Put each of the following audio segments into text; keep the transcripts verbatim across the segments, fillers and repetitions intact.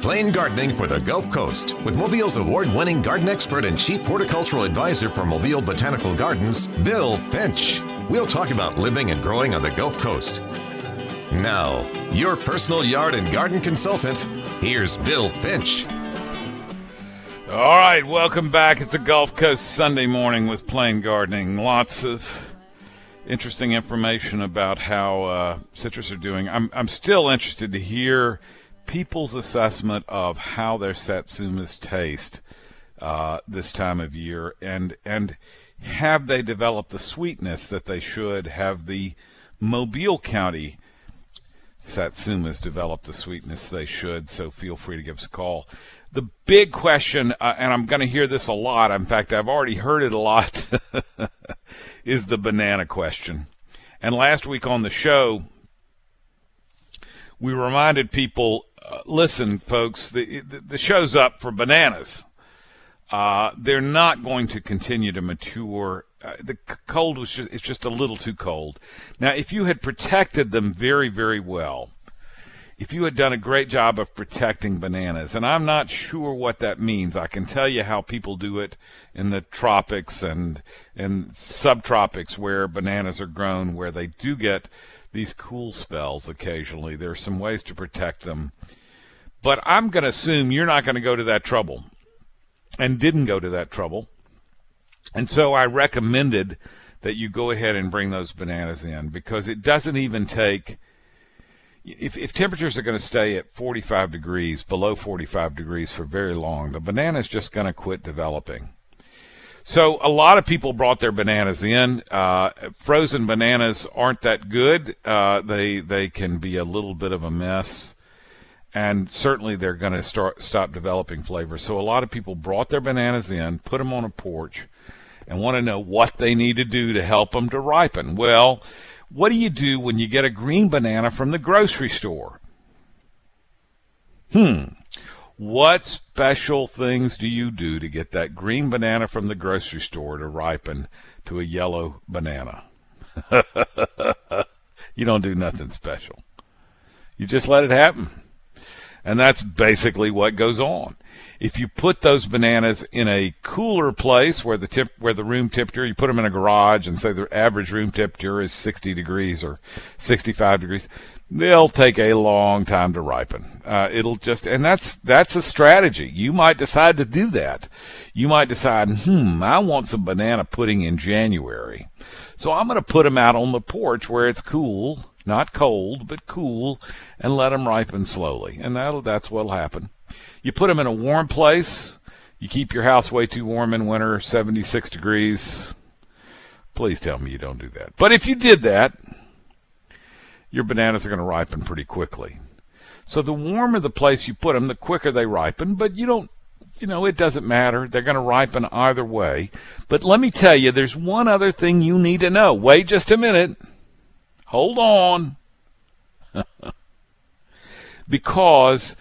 Plain Gardening for the Gulf Coast with Mobile's award-winning garden expert and chief horticultural advisor for Mobile Botanical Gardens, Bill Finch. We'll talk about living and growing on the Gulf Coast. Now, your personal yard and garden consultant, here's Bill Finch. All right, welcome back. It's a Gulf Coast Sunday morning with Plain Gardening. Lots of interesting information about how uh, citrus are doing. I'm I'm still interested to hear people's assessment of how their satsumas taste uh, this time of year, and and have they developed the sweetness that they should? Have the Mobile County satsumas developed the sweetness they should? So feel free to give us a call. The big question, uh, and I'm going to hear this a lot, in fact, I've already heard it a lot, is the banana question. And last week on the show, we reminded people, uh, listen, folks, the, the, the show's up for bananas. Uh, they're not going to continue to mature. Uh, the cold was just, it's just a little too cold. Now, if you had protected them very, very well, if you had done a great job of protecting bananas, and I'm not sure what that means. I can tell you how people do it in the tropics and and subtropics where bananas are grown, where they do get these cool spells occasionally. There are some ways to protect them. But I'm going to assume you're not going to go to that trouble, and didn't go to that trouble. And so I recommended that you go ahead and bring those bananas in, because it doesn't even take... If, if temperatures are going to stay at forty-five degrees, below forty-five degrees for very long, the banana is just going to quit developing. So a lot of people brought their bananas in. Uh, frozen bananas aren't that good. Uh, they they can be a little bit of a mess, and certainly they're going to start stop developing flavor. So a lot of people brought their bananas in, put them on a porch, and want to know what they need to do to help them to ripen. Well, what do you do when you get a green banana from the grocery store? Hmm. What special things do you do to get that green banana from the grocery store to ripen to a yellow banana? You don't do nothing special. You just let it happen. And that's basically what goes on. If you put those bananas in a cooler place where the temp, where the room temperature, you put them in a garage and say the average room temperature is sixty degrees or sixty-five degrees, they'll take a long time to ripen. Uh, it'll just, and that's that's a strategy. You might decide to do that. You might decide, hmm, I want some banana pudding in January, so I'm going to put them out on the porch where it's cool, not cold, but cool, and let them ripen slowly. And that'll that's what'll happen. You put them in a warm place. You keep your house way too warm in winter, seventy-six degrees. Please tell me you don't do that. But if you did that, your bananas are going to ripen pretty quickly. So the warmer the place you put them, the quicker they ripen. But you don't, you know, it doesn't matter. They're going to ripen either way. But let me tell you, there's one other thing you need to know. Wait just a minute. Hold on. Because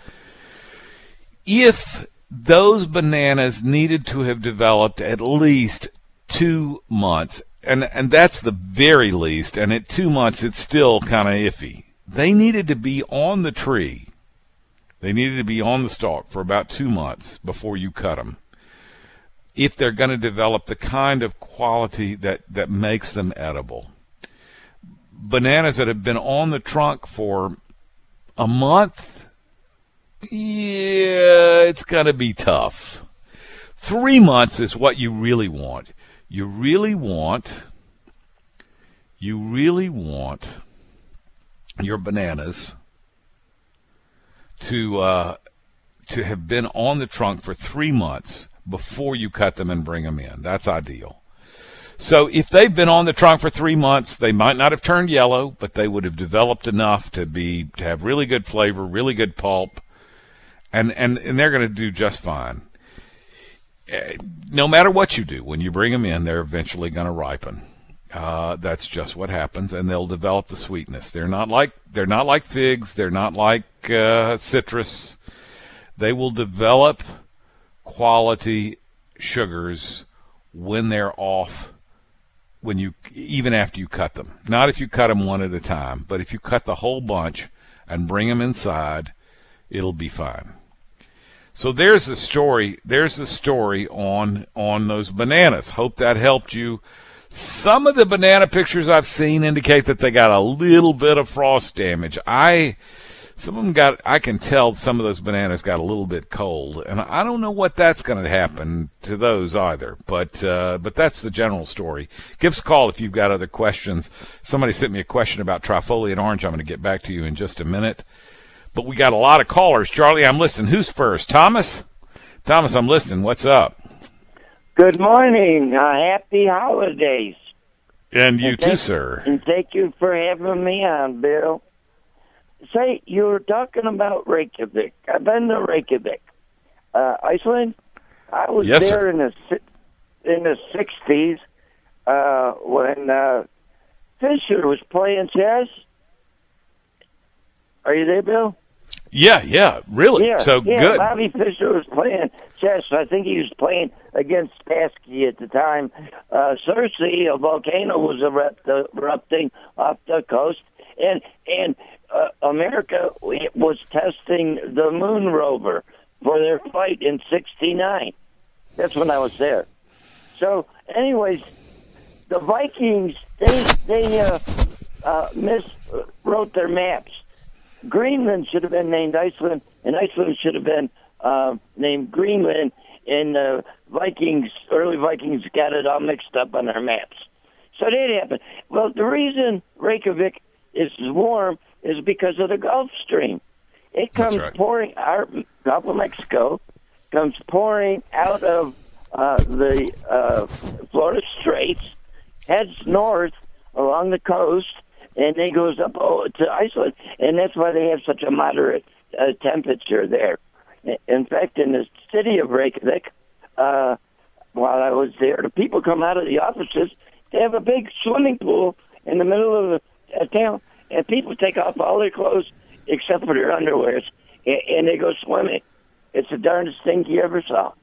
if those bananas needed to have developed at least two months, and and that's the very least, and at two months it's still kind of iffy. They needed to be on the tree. They needed to be on the stalk for about two months before you cut them, if they're going to develop the kind of quality that, that makes them edible. Bananas that have been on the trunk for a month, yeah, it's going to be tough. Three months is what you really want. You really want, you really want your bananas to uh, to have been on the trunk for three months before you cut them and bring them in. That's ideal. So if they've been on the trunk for three months, they might not have turned yellow, but they would have developed enough to be to have really good flavor, really good pulp, and and, and they're going to do just fine. No matter what you do, when you bring them in, they're eventually going to ripen. Uh, that's just what happens, and they'll develop the sweetness. They're not like they're not like figs. They're not like uh, citrus. They will develop quality sugars when they're off. When you even after you cut them, not if you cut them one at a time, but if you cut the whole bunch and bring them inside, it'll be fine. So there's the story. There's the story on on those bananas. Hope that helped you. Some of the banana pictures I've seen indicate that they got a little bit of frost damage. I some of them got. I can tell some of those bananas got a little bit cold, and I don't know what that's going to happen to those either. But uh, but that's the general story. Give us a call if you've got other questions. Somebody sent me a question about trifoliate orange. I'm going to get back to you in just a minute. But we got a lot of callers. Charlie, I'm listening. Who's first? Thomas? Thomas, I'm listening. What's up? Good morning. Uh, happy holidays. And you and too, thank, sir. And thank you for having me on, Bill. Say, you were talking about Reykjavik. I've been to Reykjavik. Uh, Iceland? I was yes, there sir. in the in the sixties uh, when uh, Fisher was playing chess. Are you there, Bill? Yeah, yeah, really. Yeah, so yeah, good. Bobby Fischer was playing chess. I think he was playing against Spassky at the time. Uh, Cersei, a volcano, was erupt, erupting off the coast, and and uh, America was testing the moon rover for their flight in sixty-nine. That's when I was there. So, anyways, the Vikings they they uh, uh, miswrote their maps. Greenland should have been named Iceland, and Iceland should have been uh, named Greenland, and uh, Vikings, early Vikings got it all mixed up on their maps. So that happened. Well, the reason Reykjavik is warm is because of the Gulf Stream. It comes right. pouring, our Gulf of Mexico comes pouring out of uh, the uh, Florida Straits, heads north along the coast, and then goes up to Iceland, and that's why they have such a moderate uh, temperature there. In fact, in the city of Reykjavik, uh, while I was there, the people come out of the offices. They have a big swimming pool in the middle of the uh, town, and people take off all their clothes except for their underwears, and, and they go swimming. It's the darndest thing you ever saw.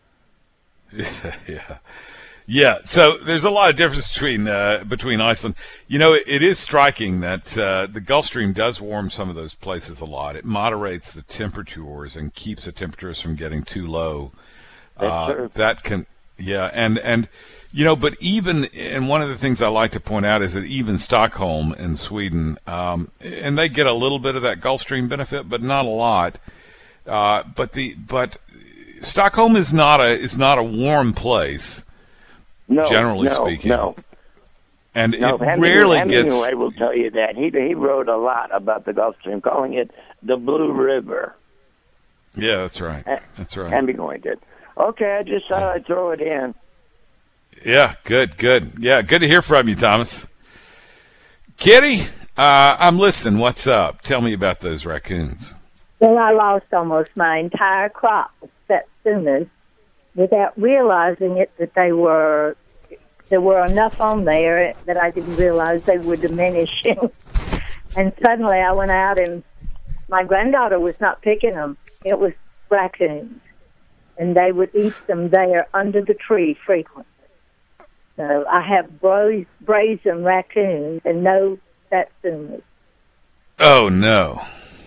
Yeah, yeah. Yeah, so there's a lot of difference between uh, between Iceland. You know, it, it is striking that uh, the Gulf Stream does warm some of those places a lot. It moderates the temperatures and keeps the temperatures from getting too low. Uh, that can, yeah, and and you know, but even and one of the things I like to point out is that even Stockholm in Sweden, um, and they get a little bit of that Gulf Stream benefit, but not a lot. Uh, but the but Stockholm is not a is not a warm place. No, generally no, speaking, no, and no, it Hemingway, rarely Hemingway gets. I will tell you that he he wrote a lot about the Gulf Stream, calling it the Blue River. Yeah, that's right. That's right. Hemingway did. Okay, I just thought I'd throw it in. Yeah, good, good. Yeah, good to hear from you, Thomas. Kitty, uh, I'm listening. What's up? Tell me about those raccoons. Well, I lost almost my entire crop of Satsumas without realizing it that they were there were enough on there that I didn't realize they were diminishing. And suddenly I went out and my granddaughter was not picking them. It was raccoons. And they would eat them there under the tree frequently. So I have bra- brazen raccoons and no Satsumas. Oh, no.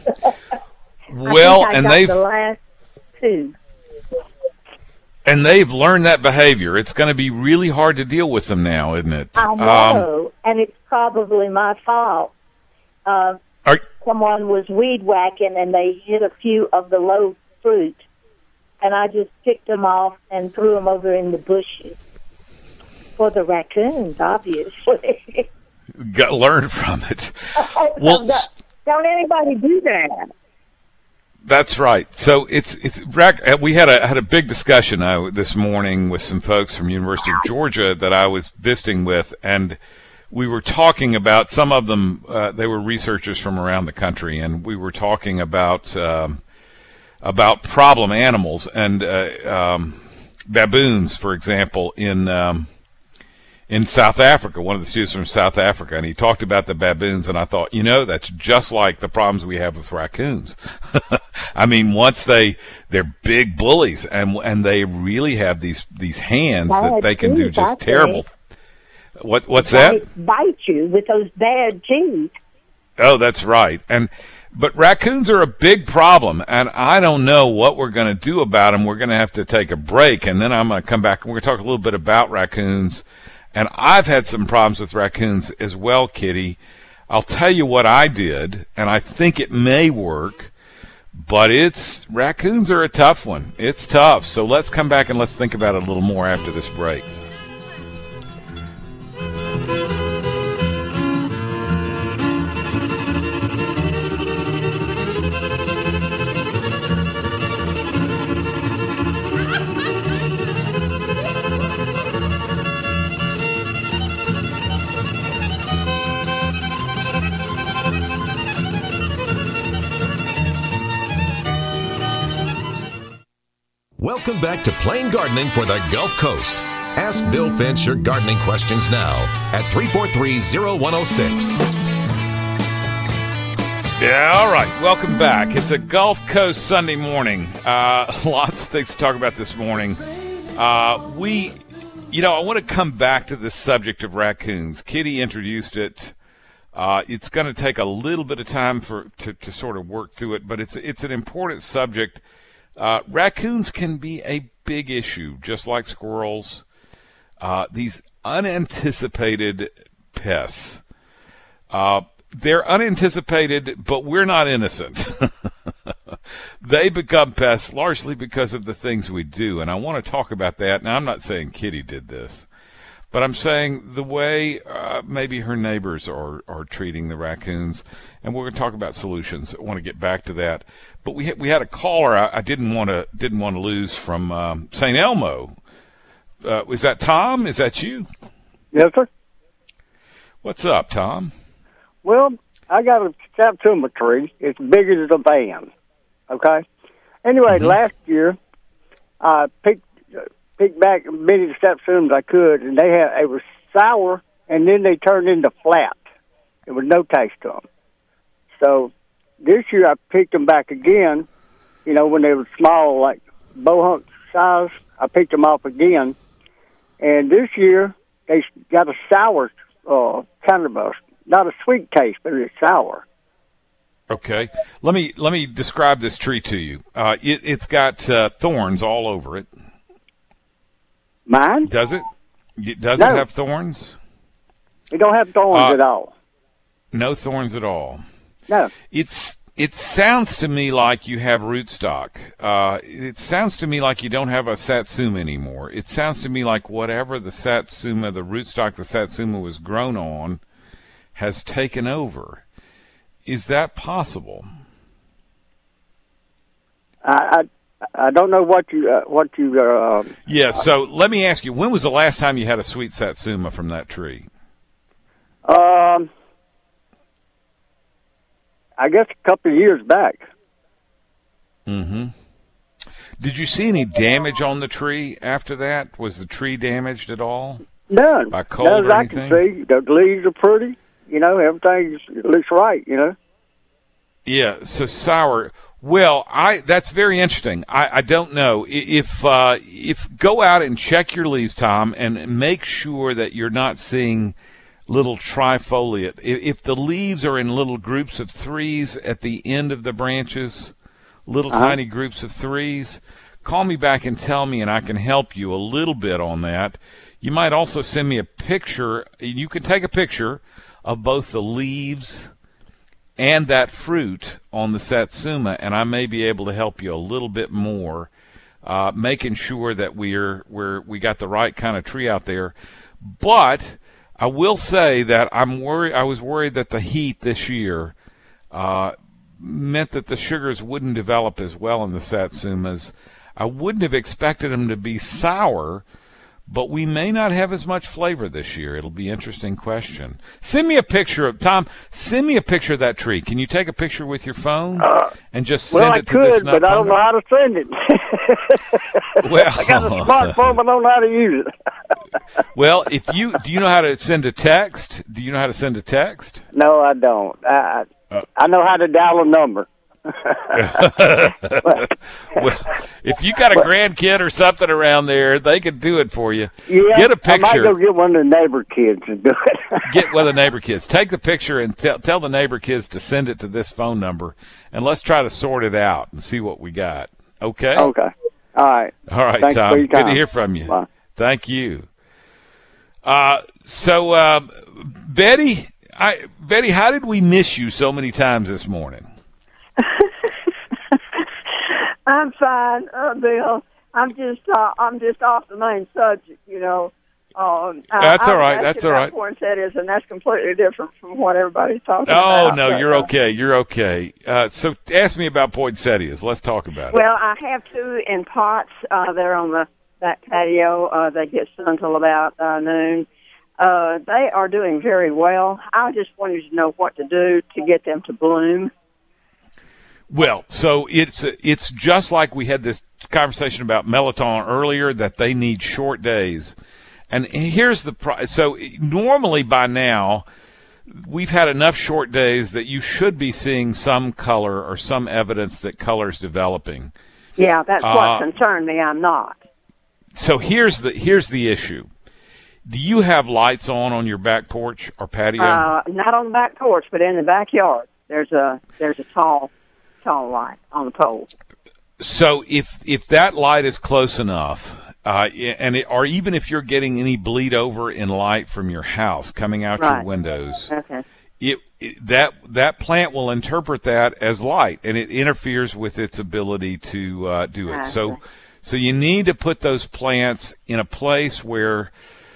Well, I think I and got they've... the last two. And they've learned that behavior. It's going to be really hard to deal with them now, isn't it? I know, um, and it's probably my fault. Uh, are, someone was weed whacking, and they hit a few of the low fruit, and I just picked them off and threw them over in the bushes for the raccoons, obviously. got learned from it. Well, don't, don't anybody do that. That's right. So it's it's we had a had a big discussion uh, this morning with some folks from University of Georgia that I was visiting with, and we were talking about some of them. Uh, they were researchers from around the country, and we were talking about um, about problem animals and uh, um, baboons, for example, in um, in South Africa. One of the students from South Africa, and he talked about the baboons, and I thought, you know, that's just like the problems we have with raccoons. I mean, once they they're big bullies, and and they really have these these hands that they can do just terrible. What what's that? Bite you with those bad teeth. Oh, that's right. And But raccoons are a big problem, and I don't know what we're going to do about them. We're going to have to take a break, and then I'm going to come back, and we're going to talk a little bit about raccoons. And I've had some problems with raccoons as well, Kitty. I'll tell you what I did, and I think it may work, but it's raccoons are a tough one. It's tough. So let's come back and let's think about it a little more after this break. Welcome back to Plain Gardening for the Gulf Coast. Ask Bill Finch your gardening questions now at three four three, zero one zero six. Yeah, all right. Welcome back. It's a Gulf Coast Sunday morning. Uh, lots of things to talk about this morning. Uh, we, you know, I want to come back to the subject of raccoons. Kitty introduced it. Uh, it's going to take a little bit of time for to, to sort of work through it, but it's it's an important subject. Uh, raccoons can be a big issue, just like squirrels. Uh, these unanticipated pests. Uh, they're unanticipated, but we're not innocent. They become pests largely because of the things we do, and I want to talk about that. Now, I'm not saying Kitty did this, but I'm saying the way uh, maybe her neighbors are, are treating the raccoons, and we're going to talk about solutions. I want to get back to that. But we had, we had a caller I, I didn't want to didn't want to lose from um, Saint Elmo. Uh, is that Tom? Is that you? Yes, sir. What's up, Tom? Well, I got a satsuma tree. It's big as a van. Okay. Anyway, Mm-hmm. last year I picked picked back as many satsumas I could, and they had they were sour, and then they turned into flat. There was no taste to them. So this year I picked them back again. You know, when they were small, like bow hunt size, I picked them off again. And this year they got a sour, uh, kind of a not a sweet taste, but it's sour. Okay, let me let me describe this tree to you. Uh, it, it's got uh, thorns all over it. Mine? Does it? Does No. it have thorns? It don't have thorns Uh, at all. No thorns at all. No. It's it sounds to me like you have rootstock. Uh, it sounds to me like you don't have a satsuma anymore. It sounds to me like whatever the satsuma, the rootstock the satsuma was grown on, has taken over. Is that possible? I I, I don't know what you uh, what you. Uh, Yeah. So let me ask you: when was the last time you had a sweet satsuma from that tree? um, I guess a couple of years back. Mm-hmm. Did you see any damage on the tree after that? Was the tree damaged at all? None. By cold None or as I anything? can see. The leaves are pretty. You know, everything looks right. You know. Yeah, so sour. Well, I that's very interesting. I, I don't know I- if uh, if go out and check your leaves, Tom, and make sure that you're not seeing little trifoliate. If, if the leaves are in little groups of threes at the end of the branches, little Uh-huh. tiny groups of threes, call me back and tell me, and I can help you a little bit on that. You might also send me a picture. You can take a picture of both the leaves and that fruit on the satsuma, and I may be able to help you a little bit more, uh, making sure that we're we're we got the right kind of tree out there. But I will say that I'm worried. I was worried that the heat this year uh, meant that the sugars wouldn't develop as well in the satsumas. I wouldn't have expected them to be sour, but we may not have as much flavor this year. It'll be an interesting question. Send me a picture of Tom. Send me a picture of that tree. Can you take a picture with your phone Uh, and just send Well, I it to this could, but I don't know how to send it. Well, I got a smartphone, but I don't know how to use it. well, if you do, you know how to send a text? Do you know how to send a text? No, I don't. I Uh. I know how to dial a number. Well, if you got a grandkid or something around there, they could do it for you. Yeah, Get a I might picture. go get one of the neighbor kids to do it. Get one of the neighbor kids. Take the picture and tell tell the neighbor kids to send it to this phone number, and let's try to sort it out and see what we got. Okay? Okay. All right. All right, Thanks Tom. for your Good to time. hear from you. Bye. Thank you. Uh, so, uh, Betty, I, Betty, how did we miss you so many times this morning? I'm fine, uh, Bill. I'm just uh, I'm just off the main subject, you know. Um, That's I, all right. I was That's asking all about right. poinsettias, and that's completely different from what everybody's talking Oh, about. no, but, you're uh, okay. You're okay. Uh, so ask me about poinsettias. Let's talk about it. Well, I have two in pots. Uh, they're on the back patio. Uh, they get sun till about uh, noon. Uh, they are doing very well. I just wanted to know what to do to get them to bloom. Well, so it's it's just like we had this conversation about melatonin earlier, that they need short days. And here's the pro- so normally by now we've had enough short days that you should be seeing some color or some evidence that color's developing. Yeah, that's Uh, what concerned me. I'm not. So here's the here's the issue. Do you have lights on on your back porch or patio? Uh, not on the back porch, but in the backyard. There's a there's a tall tall light on the pole. So if if that light is close enough, uh, and it, or even if you're getting any bleed over in light from your house coming out your Right. windows, Okay. it, it that that plant will interpret that as light, and it interferes with its ability to uh, do it. I So see. so you need to put those plants in a place where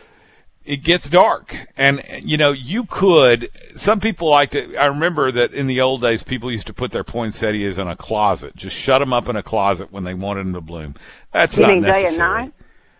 it gets dark. And, you know, you could, some people like to, I remember that in the old days, people used to put their poinsettias in a closet, just shut them up in a closet when they wanted them to bloom. That's You not mean day and necessary. night?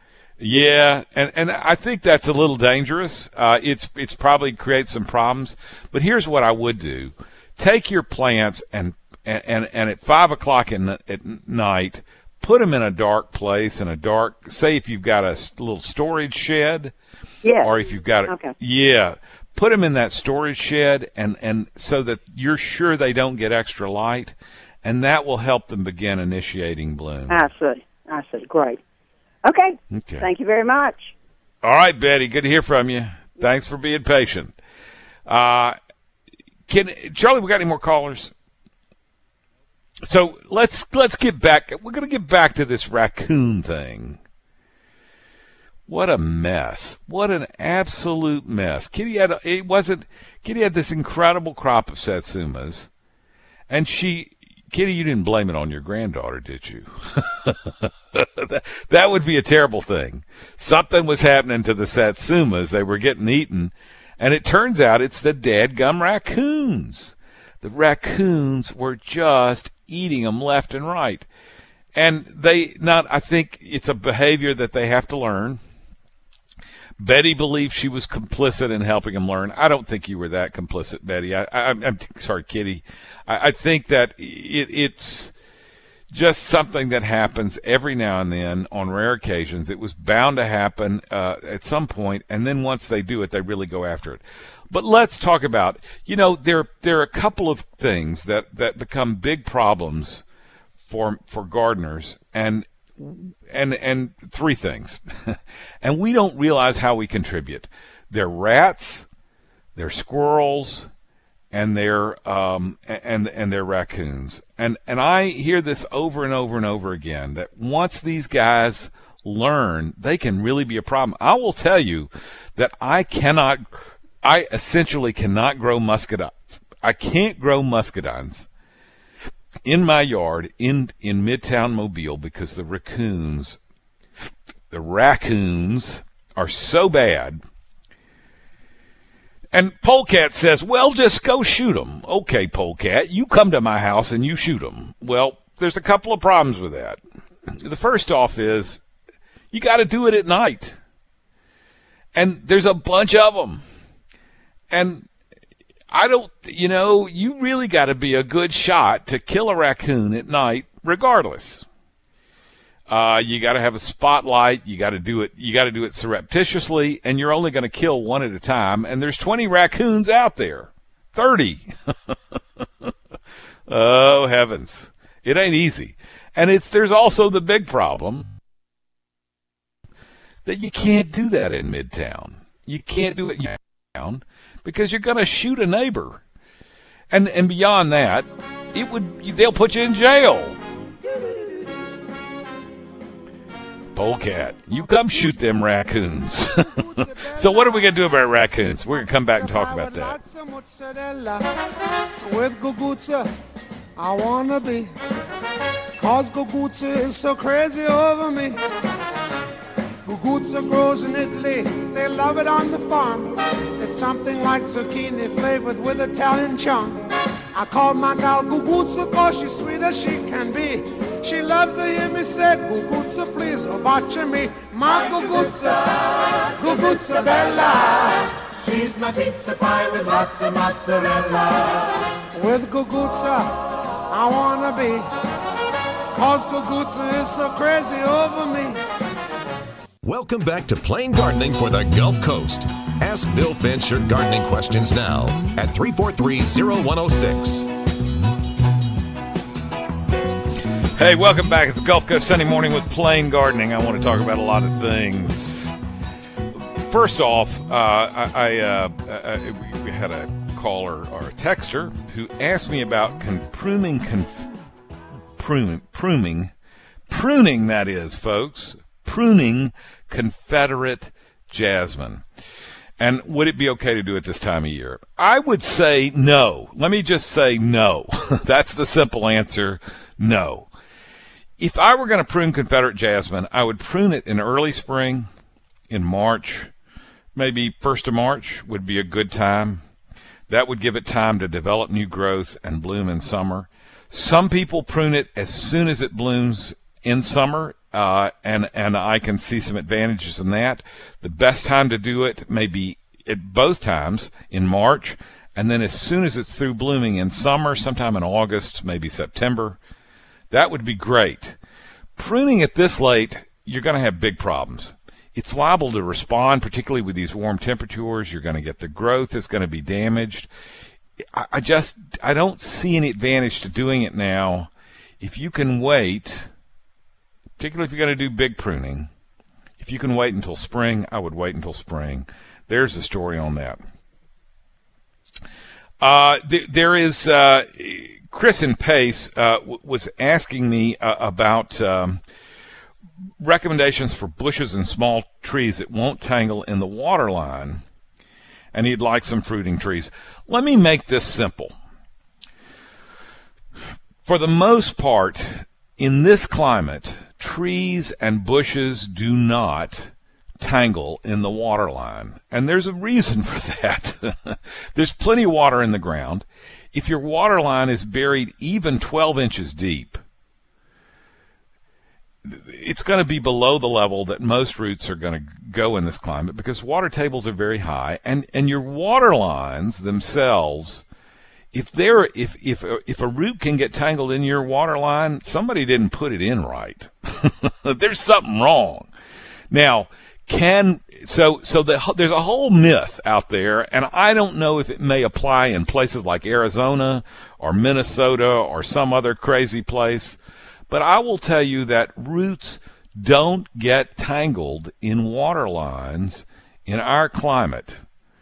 Yeah, and, and I think that's a little dangerous. Uh, it's it's probably creates some problems. But here's what I would do: take your plants and and and, and at five o'clock in, at night, put them in a dark place, in a dark. Say if you've got a s- little storage shed, Yes. or if you've got a Okay. yeah, put them in that storage shed, and and so that you're sure they don't get extra light, and that will help them begin initiating bloom. I see. I see. Great. Okay. Okay. Thank you very much. All right, Betty. Good to hear from you. Thanks for being patient. Uh, can Charlie? We got any more callers? So let's let's get back. We're going to get back to this raccoon thing. What a mess! What an absolute mess. Kitty had it wasn't. Kitty had this incredible crop of satsumas, and she. Kitty, you didn't blame it on your granddaughter, did you? that, that would be a terrible thing. Something was happening to the satsumas. They were getting eaten. And it turns out it's the dadgum raccoons. The raccoons were just eating them left and right. And they not, I think it's a behavior that they have to learn. Betty believes she was complicit in helping him learn. I don't think you were that complicit, Betty. I, I, I'm sorry, Kitty. I, I think that it, it's just something that happens every now and then on rare occasions. It was bound to happen uh, at some point, and then once they do it, they really go after it. But let's talk about, you know, there there are a couple of things that, that become big problems for for gardeners, and and and three things. And we don't realize how we contribute. They're rats, they're squirrels, and they're um and and they're raccoons. And and I hear this over and over and over again, that once these guys learn, they can really be a problem. I will tell you that I cannot I essentially cannot grow muscadines. I can't grow muscadines in my yard in, in Midtown Mobile because the raccoons, the raccoons are so bad. And Polecat says, well, just go shoot them. Okay, Polecat, you come to my house and you shoot them. Well, there's a couple of problems with that. The first off is you got to do it at night. And there's a bunch of them. And I don't, you know, you really got to be a good shot to kill a raccoon at night, regardless. Uh, you got to have a spotlight. You got to do it. You got to do it surreptitiously, and you're only going to kill one at a time. And there's twenty raccoons out there, thirty. Oh, heavens. It ain't easy. And it's there's also the big problem that you can't do that in Midtown. You can't do it in Midtown because you're going to shoot a neighbor. And and beyond that, it would they'll put you in jail. Polecat, you come shoot them raccoons. So what are we going to do about raccoons? We're going to come back and talk about that. With Gugutza, I want to be. Cause Gugutza is so crazy over me. Gugutza grows in Italy. They love it on the farm. It's something like zucchini flavored with Italian charm. I call my gal Gugutza cause she's sweet as she can be. She loves to hear me say, Gugutza, please, oh, watch me. My Gugutza, Gugutza Bella. She's my pizza pie with lots of mozzarella. With Gugutza, I wanna be. Cause Gugutza is so crazy over me. Welcome back to Plain Gardening for the Gulf Coast. Ask Bill Finch your gardening questions now at three four three, zero one zero six. Hey, welcome back. It's Gulf Coast Sunday Morning with Plain Gardening. I want to talk about a lot of things. First off, uh, I, I, uh, I we had a caller or a texter who asked me about con- pruning, conf- pruning, pruning, pruning. That is, folks, pruning Confederate jasmine. And would it be okay to do it this time of year? I would say no. Let me just say no. That's the simple answer. No. If I were going to prune Confederate jasmine, I would prune it in early spring, in March. Maybe first of March would be a good time. That would give it time to develop new growth and bloom in summer. Some people prune it as soon as it blooms in summer, uh, and, and I can see some advantages in that. The best time to do it may be at both times in March, and then as soon as it's through blooming in summer, sometime in August, maybe September. That would be great. Pruning it this late, you're going to have big problems. It's liable to respond, particularly with these warm temperatures. You're going to get the growth that's going to be damaged. I, I just, I don't see any advantage to doing it now. If you can wait, particularly if you're going to do big pruning, if you can wait until spring, I would wait until spring. There's the story on that. Uh, th- there is... Uh, Chris in Pace uh, w- was asking me uh, about um, recommendations for bushes and small trees that won't tangle in the water line, and he'd like some fruiting trees. Let me make this simple. For the most part, in this climate, trees and bushes do not tangle in the water line, and there's a reason for that. There's plenty of water in the ground. If your water line is buried even twelve inches deep, it's going to be below the level that most roots are going to go in this climate because water tables are very high, and, and your water lines themselves, if they're if if if a root can get tangled in your water line, somebody didn't put it in right. There's something wrong. Now, Can so so the, there's a whole myth out there, and I don't know if it may apply in places like Arizona or Minnesota or some other crazy place, but I will tell you that roots don't get tangled in water lines in our climate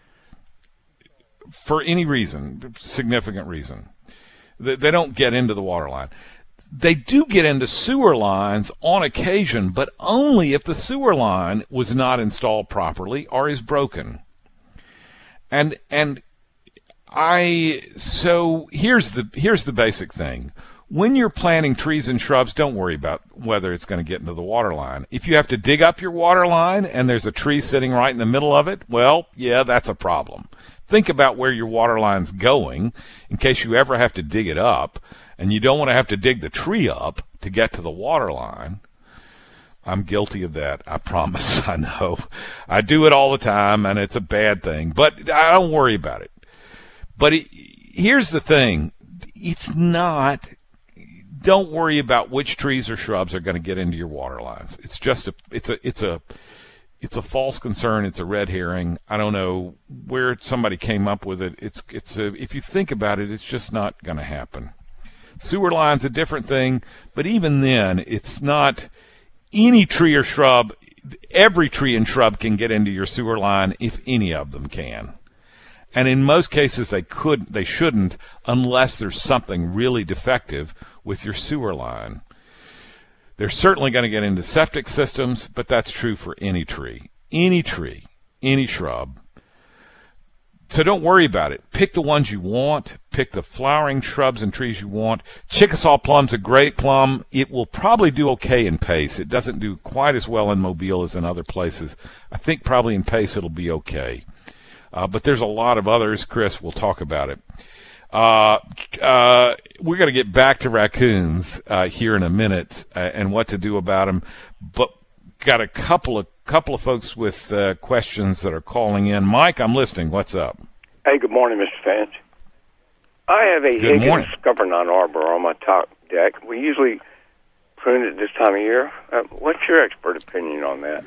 for any reason, significant reason. They, they don't get into the water line. They do get into sewer lines on occasion, but only if the sewer line was not installed properly or is broken. And and I so here's the here's the basic thing. When you're planting trees and shrubs, don't worry about whether it's going to get into the water line. If you have to dig up your water line and there's a tree sitting right in the middle of it, well, yeah, that's a problem. Think about where your water line's going in case you ever have to dig it up. And you don't want to have to dig the tree up to get to the water line. I'm guilty of that, I promise. I know. I do it all the time, and it's a bad thing. But I don't worry about it. But it, here's the thing. It's not, don't worry about which trees or shrubs are going to get into your water lines. It's just a, it's a, it's a, it's a false concern. It's a red herring. I don't know where somebody came up with it. It's, it's a, if you think about it, it's just not going to happen. Sewer line's a different thing, but even then, it's not any tree or shrub. Every tree and shrub can get into your sewer line if any of them can. And in most cases, they could, they shouldn't, unless there's something really defective with your sewer line. They're certainly going to get into septic systems, but that's true for any tree, any tree, any shrub. So don't worry about it. Pick the ones you want. Pick the flowering shrubs and trees you want. Chickasaw plum's a great plum. It will probably do okay in Pace. It doesn't do quite as well in Mobile as in other places. I think probably in Pace it'll be okay. Uh, but there's a lot of others. Chris, we'll talk about it. Uh, uh, we're going to get back to raccoons uh, here in a minute uh, and what to do about them. But got a couple of couple of folks with uh, questions that are calling in. Mike, I'm listening. What's up? Hey, good morning, Mister Finch. I have a Good Higgins Scuppernong arbor on my top deck. We usually prune it this time of year. Uh, what's your expert opinion on that?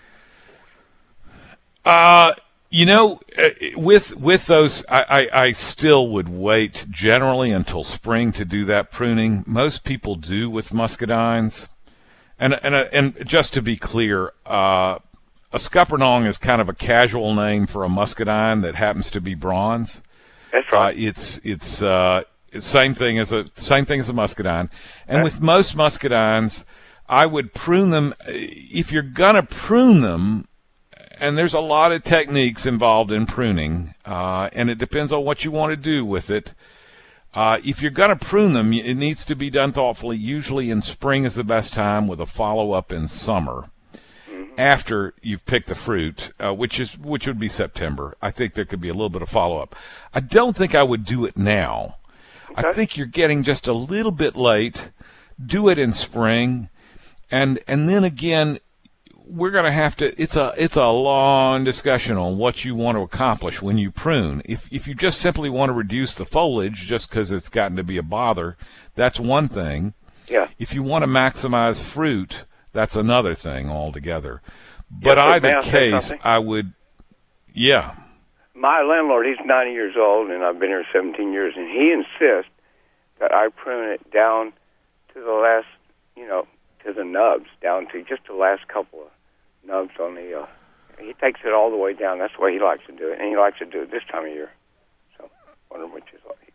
Uh, you know, uh, with with those, I, I, I still would wait generally until spring to do that pruning. Most people do with muscadines. And and and just to be clear, uh, a Scuppernong is kind of a casual name for a muscadine that happens to be bronze. That's right. Uh, it's it's uh, it's same thing as a same thing as a muscadine. And with most muscadines, I would prune them if you're gonna prune them. And there's a lot of techniques involved in pruning, uh, and it depends on what you want to do with it. Uh, if you're going to prune them, it needs to be done thoughtfully. Usually in spring is the best time, with a follow-up in summer after you've picked the fruit, uh, which is which would be September. I think there could be a little bit of follow-up. I don't think I would do it now. Okay. I think you're getting just a little bit late. Do it in spring, and and then again, we're going to have to, it's a it's a long discussion on what you want to accomplish when you prune. If if you just simply want to reduce the foliage just because it's gotten to be a bother, that's one thing. Yeah. If you want to maximize fruit, that's another thing altogether. But Yeah, either may I say case, something? I would, yeah. My landlord, he's ninety years old, and I've been here seventeen years, and he insists that I prune it down to the last, you know, to the nubs, down to just the last couple of nubs on the, uh, he takes it all the way down. That's the way he likes to do it, and he likes to do it this time of year. So, wondering which is like.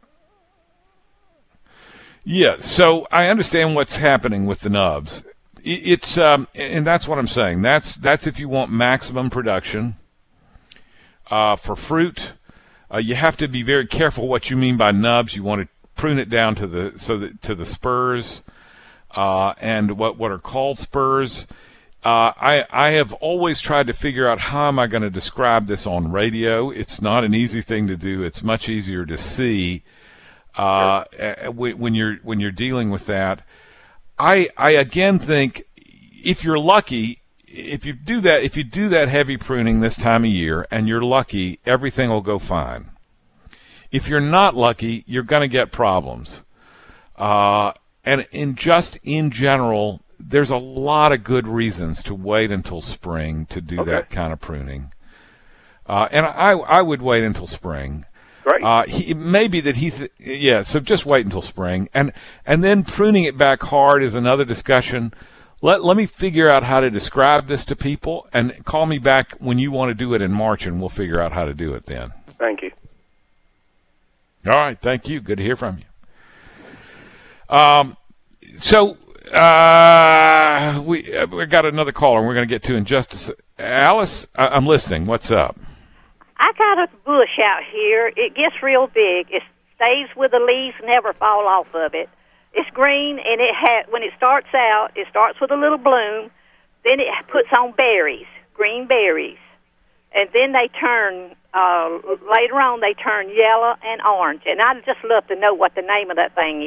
Yeah, so I understand what's happening with the nubs. It's um, and that's what I'm saying. That's that's if you want maximum production uh, for fruit. Uh, you have to be very careful what you mean by nubs. You want to prune it down to the so that to the spurs uh, and what what are called spurs. Uh, I I have always tried to figure out how am I going to describe this on radio. It's not an easy thing to do. It's much easier to see uh, sure. when you're when you're dealing with that. I I again think if you're lucky, if you do that if you do that heavy pruning this time of year and you're lucky, everything will go fine. If you're not lucky, you're going to get problems. Uh, and in just in general, there's a lot of good reasons to wait until spring to do okay. that kind of pruning. Uh, and I I would wait until spring. Right. Uh, he, it may be that he, th- yeah, so just wait until spring. And and then pruning it back hard is another discussion. Let let me figure out how to describe this to people, and call me back when you want to do it in March, and we'll figure out how to do it then. Thank you. All right, thank you. Good to hear from you. Um, so uh, we uh, we got another caller we're going to get to in just a se- Alice, I- I'm listening. What's up? I got a bush out here. It gets real big. It stays with the leaves, never fall off of it. It's green, and it ha- when it starts out, it starts with a little bloom. Then it puts on berries, green berries. And then they turn, uh, later on, they turn yellow and orange. And I'd just love to know what the name of that thing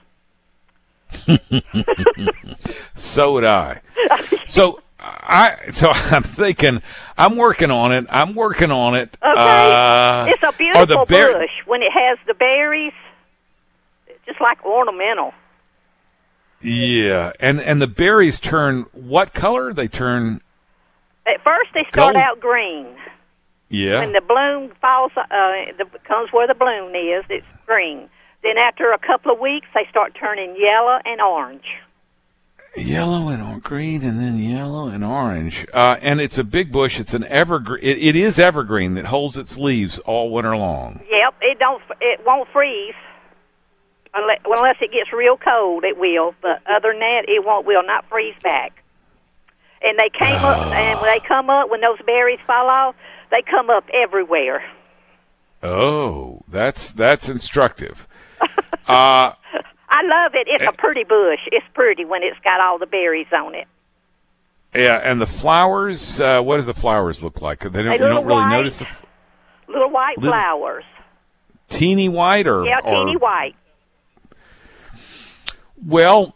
is. So would I. So... I so I'm thinking I'm working on it. I'm working on it. Okay, uh, it's a beautiful bear- bush when it has the berries, just like ornamental. Yeah, and and the berries turn what color? They turn. At first, they start gold. out green. Yeah. When the bloom falls, uh, the, comes where the bloom is, it's green. Then after a couple of weeks, they start turning yellow and orange. Yellow and or- green, and then yellow and orange. Uh, and it's a big bush. It's an evergreen. It, it is evergreen that holds its leaves all winter long. Yep, it don't. It won't freeze unless, unless it gets real cold. It will, but other than that, it won't. Will not freeze back. And they came oh. up, and when they come up, when those berries fall off, they come up everywhere. Oh, that's that's instructive. uh, I love it. It's a pretty bush. It's pretty when it's got all the berries on it. Yeah, and the flowers, uh, what do the flowers look like? They don't, you don't really white, notice the f- little white little, flowers. Teeny white or yeah, or, teeny white. Well,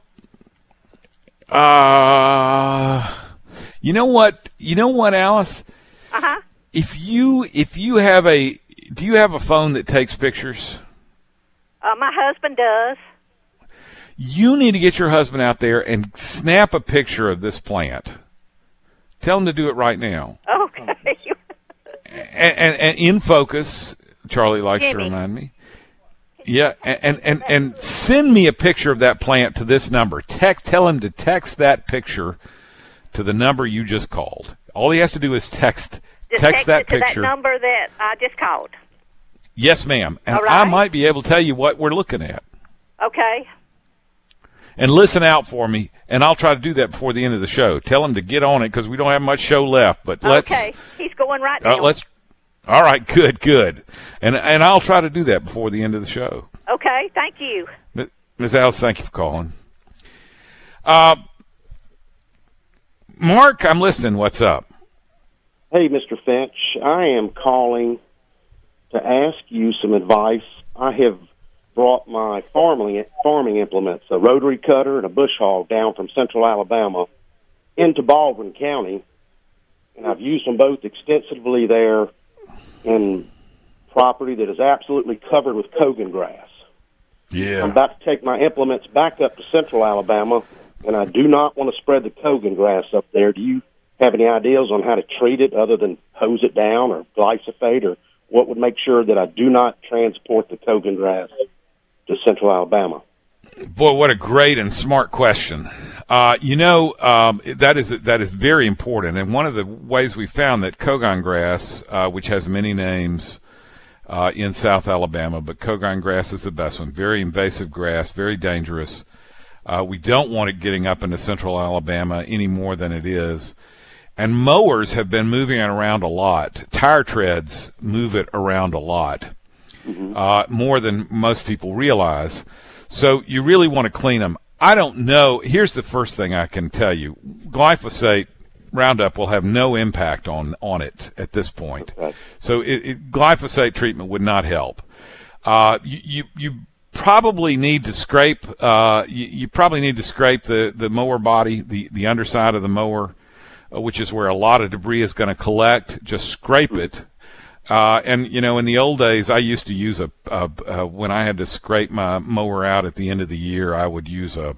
uh, you know what? You know what, Alice? Uh huh. If you if you have a do you have a phone that takes pictures? Uh, my husband does. You need to get your husband out there and snap a picture of this plant. Tell him to do it right now. Okay. and, and, and in focus, Charlie likes Jimmy. to remind me. Yeah, and, and, and send me a picture of that plant to this number. Tech, tell him to text that picture to the number you just called. All he has to do is text Just text, text that it to picture. that number that I just called. Yes, ma'am. And All right. I might be able to tell you what we're looking at. Okay. And listen out for me, and I'll try to do that before the end of the show. Tell him to get on it because we don't have much show left. But let's. Okay, he's going right now. Uh, let's. All right, good, good, and and I'll try to do that before the end of the show. Okay, thank you, Miz Alice. Thank you for calling. Uh, Mark, I'm listening. What's up? Hey, Mister Finch. I am calling to ask you some advice. I have brought my farming farming implements, a rotary cutter and a bush hog, down from central Alabama into Baldwin County, and I've used them both extensively there in property that is absolutely covered with Kogan grass. Yeah. I'm about to take my implements back up to central Alabama, and I do not want to spread the Kogan grass up there. Do you have any ideas on how to treat it other than hose it down or glyphosate, or what would make sure that I do not transport the Kogan grass to central Alabama? Boy, what a great and smart question. Uh, you know, um, that is that is very important. And one of the ways we found that Kogan grass, uh, which has many names uh, in South Alabama, but Kogan grass is the best one. Very invasive grass, very dangerous. Uh, we don't want it getting up into central Alabama any more than it is. And mowers have been moving it around a lot. Tire treads move it around a lot. Uh, more than most people realize. So you really want to clean them. I don't know. Here's the first thing I can tell you. Glyphosate, Roundup will have no impact on, on it at this point. Okay. So it, it, glyphosate treatment would not help. Uh, you, you, you probably need to scrape, uh, you, you probably need to scrape the, the mower body, the, the underside of the mower, uh, which is where a lot of debris is going to collect. Just scrape it. Uh, and, you know, in the old days, I used to use a, a, a, when I had to scrape my mower out at the end of the year, I would use a,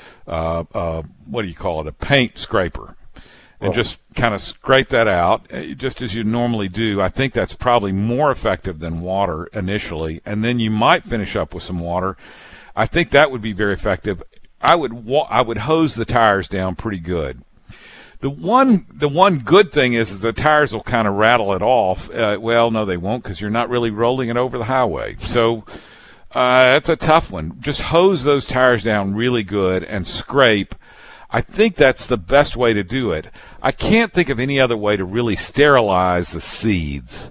uh, uh, what do you call it, a paint scraper, and oh. just kind of scrape that out, just as you normally do. I think that's probably more effective than water initially, and then you might finish up with some water. I think that would be very effective. I would wa- I would hose the tires down pretty good. The one, the one good thing is, is the tires will kind of rattle it off. Uh, well, no, they won't, because you're not really rolling it over the highway. So uh, that's a tough one. Just hose those tires down really good and scrape. I think that's the best way to do it. I can't think of any other way to really sterilize the seeds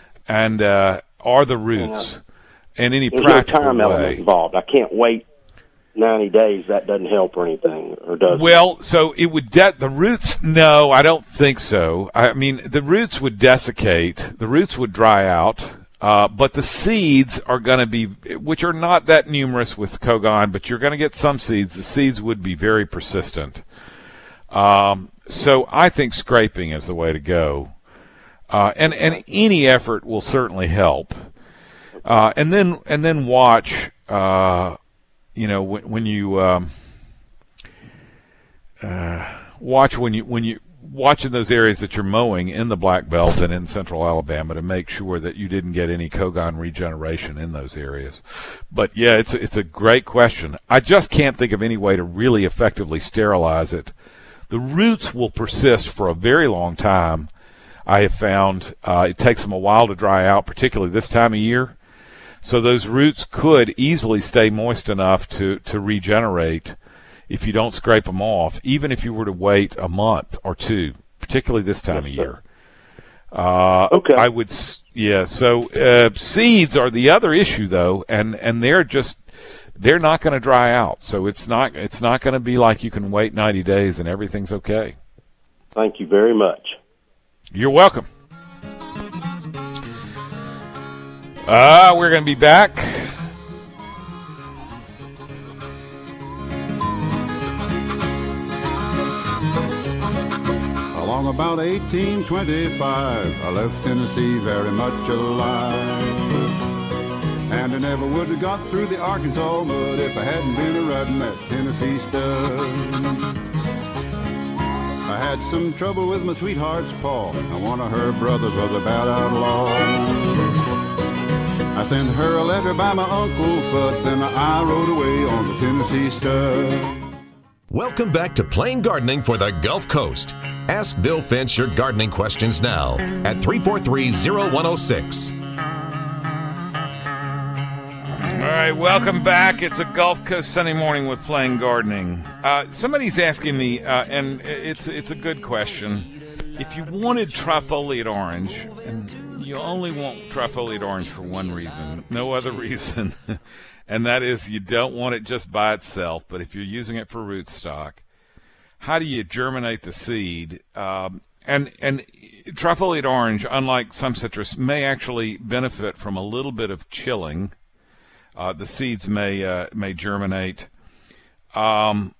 and uh, or the roots yeah. in any There's practical no time way. element involved. I can't wait ninety days. That doesn't help or anything, or does well it? So it would de- the roots, no, I don't think so. I mean, the roots would desiccate, the roots would dry out, uh, but the seeds are going to be, which are not that numerous with Kogan, but you're going to get some seeds. The seeds would be very persistent. Um, so I think scraping is the way to go, uh, and and any effort will certainly help. Uh, and then and then watch. Uh, You know, when, when you um, uh, watch when you when you watching those areas that you're mowing in the Black Belt and in central Alabama to make sure that you didn't get any Kogon regeneration in those areas. But, yeah, it's, it's a great question. I just can't think of any way to really effectively sterilize it. The roots will persist for a very long time, I have found. Uh, it takes them a while to dry out, particularly this time of year. So those roots could easily stay moist enough to, to regenerate if you don't scrape them off, even if you were to wait a month or two, particularly this time of year. Uh, okay. I would, yeah. So uh, seeds are the other issue, though, and, and they're just they're not going to dry out. So it's not it's not going to be like you can wait ninety days and everything's okay. Thank you very much. You're welcome. Uh, we're going to be back. Along about eighteen twenty-five, I left Tennessee very much alive. And I never would have got through the Arkansas mud if I hadn't been a riding that Tennessee stud. I had some trouble with my sweetheart's paw, and one of her brothers was a bad outlaw. I sent her a letter by my Uncle Fudd, then I rode away on the Tennessee stud. Welcome back to Plain Gardening for the Gulf Coast. Ask Bill Finch your gardening questions now at three four three, zero one zero six. All right, welcome back. It's a Gulf Coast Sunday morning with Plain Gardening. Uh, somebody's asking me, uh, and it's it's a good question. If you wanted trifoliate orange, and you only want trifoliate orange for one reason, no other reason, and that is you don't want it just by itself, but if you're using it for rootstock, how do you germinate the seed? Um, and and trifoliate orange, unlike some citrus, may actually benefit from a little bit of chilling. Uh, the seeds may uh, may germinate. Um,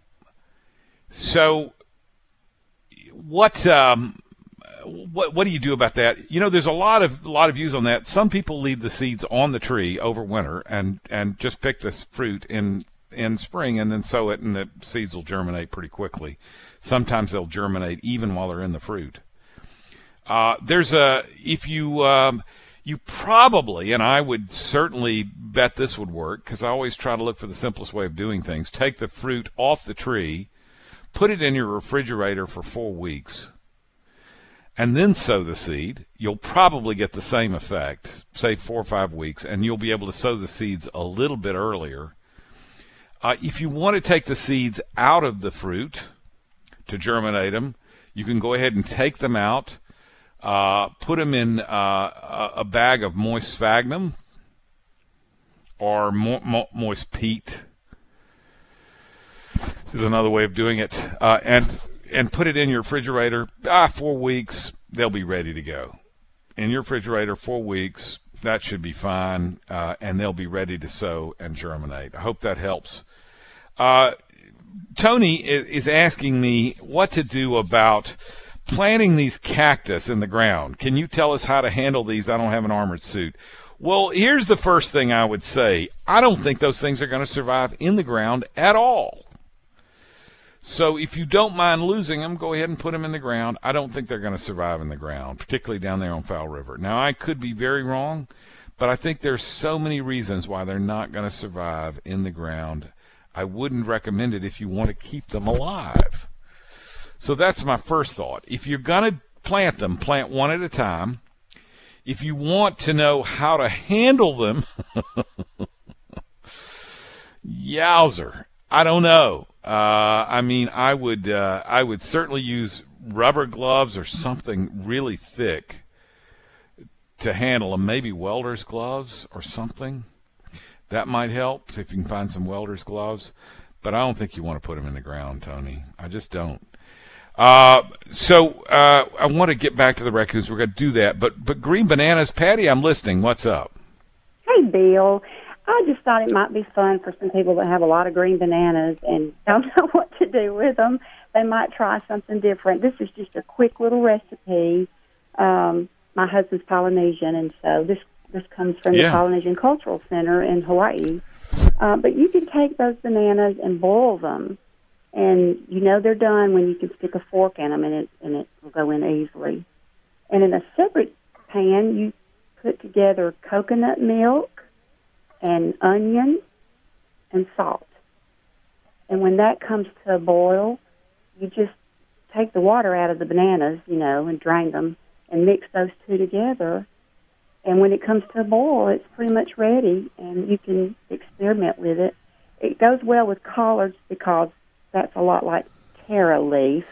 so, what um, what what do you do about that? You know, there's a lot of a lot of views on that. Some people leave the seeds on the tree over winter and and just pick this fruit in in spring and then sow it, and the seeds will germinate pretty quickly. Sometimes they'll germinate even while they're in the fruit. Uh, there's a if you um, You probably, and I would certainly bet this would work, because I always try to look for the simplest way of doing things, take the fruit off the tree, put it in your refrigerator for four weeks, and then sow the seed. You'll probably get the same effect, say four or five weeks, and you'll be able to sow the seeds a little bit earlier. Uh, if you want to take the seeds out of the fruit to germinate them, you can go ahead and take them out. Uh, put them in uh, a bag of moist sphagnum or mo mo moist peat is another way of doing it, uh, and and put it in your refrigerator. Ah, four weeks, they'll be ready to go. In your refrigerator, four weeks, that should be fine, uh, and they'll be ready to sow and germinate. I hope that helps. Uh, Tony is, is asking me what to do about planting these cactus in the ground. Can you tell us how to handle these? I don't have an armored suit. Well, here's the first thing I would say. I don't think those things are going to survive in the ground at all. So if you don't mind losing them, go ahead and put them in the ground. I don't think they're going to survive in the ground, particularly down there on Fowl River. Now, I could be very wrong, but I think there's so many reasons why they're not going to survive in the ground. I wouldn't recommend it if you want to keep them alive. So that's my first thought. If you're going to plant them, plant one at a time. If you want to know how to handle them, yowzer, I don't know. Uh, I mean, I would uh, I would certainly use rubber gloves or something really thick to handle them. Maybe welder's gloves or something. That might help if you can find some welder's gloves. But I don't think you want to put them in the ground, Tony. I just don't. Uh, so uh, I want to get back to the raccoons. We're going to do that. But but green bananas, Patty, I'm listening. What's up? Hey, Bill. I just thought it might be fun for some people that have a lot of green bananas and don't know what to do with them. They might try something different. This is just a quick little recipe. Um, my husband's Polynesian, and so this, this comes from yeah. the Polynesian Cultural Center in Hawaii. Uh, but you can take those bananas and boil them And you know they're done when you can stick a fork in them and it, and it will go in easily. And in a separate pan, you put together coconut milk and onion and salt. And when that comes to a boil, you just take the water out of the bananas, you know, and drain them and mix those two together. And when it comes to a boil, it's pretty much ready, and you can experiment with it. It goes well with collards because that's a lot like taro leaf.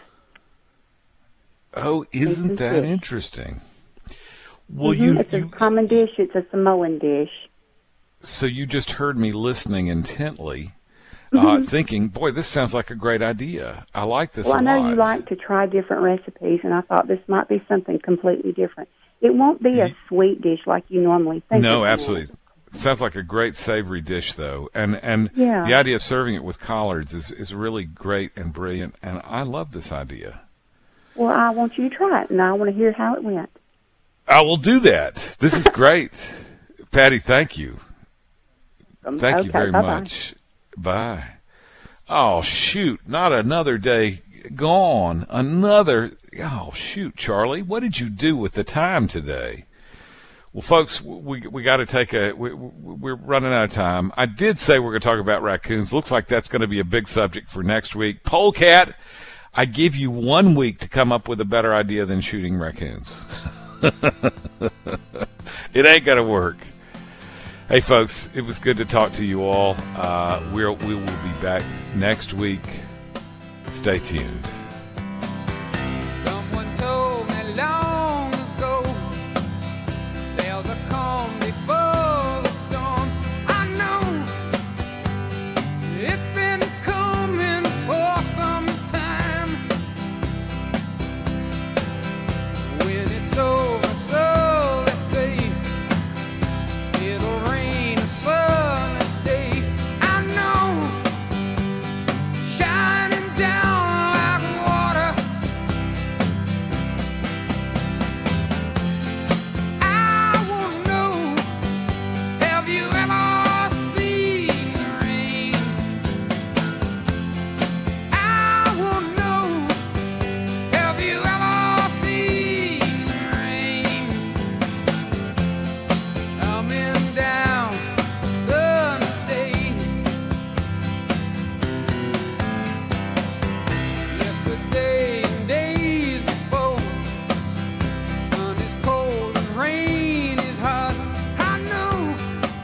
Oh, isn't that dish. interesting? Well, mm-hmm. you It's you, a common dish. It's a Samoan dish. So you just heard me listening intently, uh, mm-hmm. thinking, boy, this sounds like a great idea. I like this well, a I know lot. You like to try different recipes, and I thought this might be something completely different. It won't be a sweet dish like you normally think. No, absolutely. It sounds like a great savory dish, though. And and yeah. the idea of serving it with collards is, is really great and brilliant, and I love this idea. Well, I want you to try it, and I want to hear how it went. I will do that. This is great. Patty, thank you. Um, thank okay, you very bye-bye. much. Bye. Oh, shoot. Not another day gone. Another. Oh, shoot, Charlie. What did you do with the time today? Well, folks, we we got to take a. We, we're running out of time. I did say we're going to talk about raccoons. Looks like that's going to be a big subject for next week. Polecat, I give you one week to come up with a better idea than shooting raccoons. It ain't going to work. Hey, folks, it was good to talk to you all. Uh, we'll, we will be back next week. Stay tuned. Someone told me long ago there's a calm before the storm. I know it's been coming for some time. When it's over, so they say it'll rain a sunny day. I know, shining down like water. I wanna know, have you ever seen the rain? I wanna know, have you ever seen the rain? Coming down Sunday. Yesterday and days before, sun is cold and rain is hot. I know,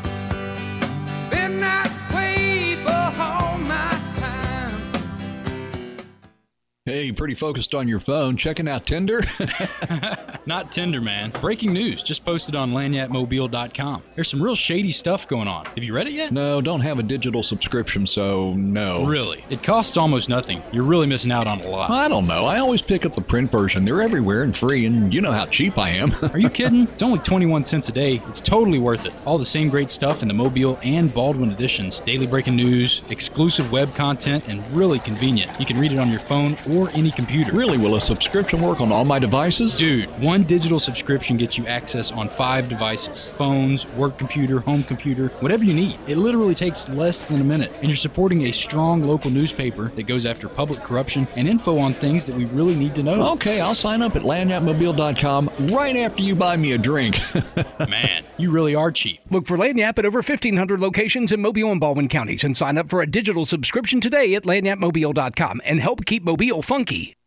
been that way for all my time. Hey, pretty focused on your phone, checking out Tinder? Not Tinder, man. Breaking news just posted on lanyard mobile dot com. There's some real shady stuff going on. Have you read it yet? No, don't have a digital subscription, so no. Really? It costs almost nothing. You're really missing out on a lot. I don't know. I always pick up the print version. They're everywhere and free, and you know how cheap I am. Are you kidding? It's only twenty-one cents a day. It's totally worth it. All the same great stuff in the Mobile and Baldwin editions. Daily breaking news, exclusive web content, and really convenient. You can read it on your phone or any computer. Really? Will a subscription work on all my devices? Dude, one digital subscription gets you access on five devices. Phones, work computer, home computer, whatever you need. It literally takes less than a minute. And you're supporting a strong local newspaper that goes after public corruption and info on things that we really need to know. Okay, I'll sign up at lanyard mobile dot com right after you buy me a drink. Man, you really are cheap. Look for Lanyap at over fifteen hundred locations in Mobile and Baldwin counties and sign up for a digital subscription today at lanyard mobile dot com and help keep Mobile funky.